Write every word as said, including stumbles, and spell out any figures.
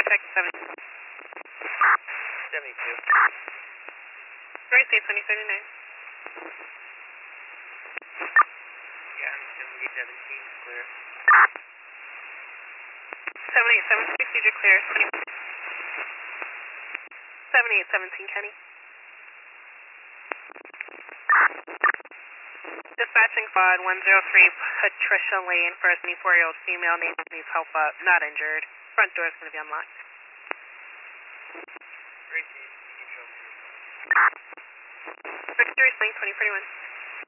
check seven. seventy-two. Three safe twenty thirty-nine. Yeah, I'm seventy seventeen, clear. seven eight seven procedure clear. seven eight seventeen Kenny. Dispatching squad one zero three Patricia Lane for a twenty-four-year-old female named needs help up, not injured. Front door is going to be unlocked. Three safe, you can show me your phone. Victory Lane twenty forty-one.